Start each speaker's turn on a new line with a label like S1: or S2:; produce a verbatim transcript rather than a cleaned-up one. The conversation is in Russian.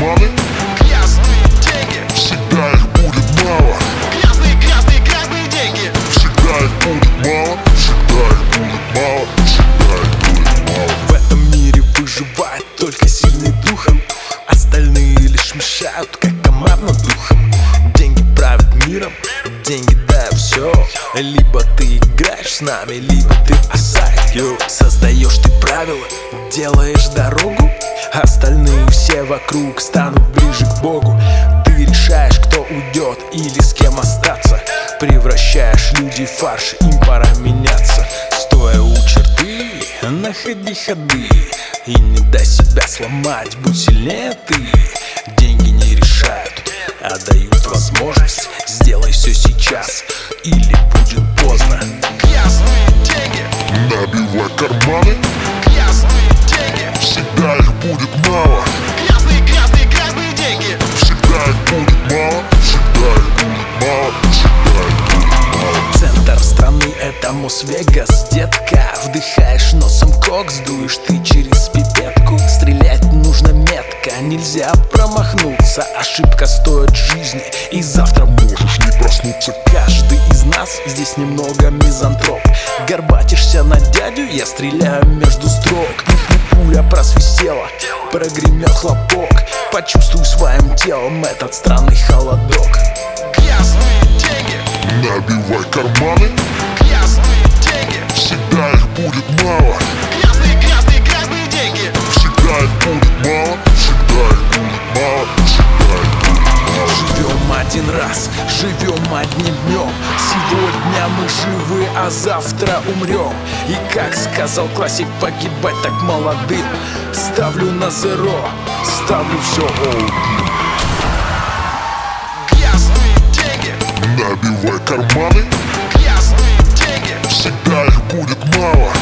S1: карманы.
S2: Грязные деньги.
S1: Всегда их будет мало.
S2: Грязные, грязные, грязные деньги.
S1: Всегда их будет мало. Всегда их будет мало. Всегда их будет мало.
S3: В этом мире выживает только сильный духом. Остальные лишь мешают, как комар над духом. Деньги правят миром, деньги дают все. Либо ты играешь с нами, либо ты осай. Создаешь ты правила, делаешь дорогу. Остальные все вокруг станут ближе к Богу. Ты решаешь, кто уйдет или с кем остаться. Превращаешь людей в фарш, им пора меняться. Стоя у черты, находи ходы и не дай себя сломать, будь сильнее ты. Деньги не решают, а дают возможность. Сделай все сейчас, или будет поздно.
S2: Грязные деньги.
S1: Набивай карманы.
S2: Грязные деньги.
S1: Всегда их будет мало.
S2: Грязные, грязные, грязные деньги.
S1: Всегда их будет мало. Всегда их будет мало. Всегда их будет мало.
S3: Центр страны — это Мос-Вегас, детка. Вдыхаешь носом кокс, дуешь ты через пипетку. Стрелять нужно метко, нельзя промахнуться. Ошибка стоит жизни, и завтра можешь не проснуться. Каждый из нас здесь немного мизантроп. Горбатишься на дядю, я стреляю между строк. Пуля просвистела, прогремел хлопок. Почувствуй своим телом этот странный холодок.
S2: Грязные деньги.
S1: Набивай карманы.
S2: Грязные деньги.
S1: Всегда их будет мало.
S2: Грязные, грязные, грязные деньги.
S1: Всегда их будет мало. Всегда их будет мало. Всегда их будет мало.
S3: Живем один раз, живем одним днем. Сегодня мы живы, а завтра умрем. И как сказал классик, погибать так молодым. Ставлю на зеро, ставлю все all.
S2: Грязные деньги.
S1: Набивай карманы.
S2: Грязные деньги.
S1: Всегда их будет мало.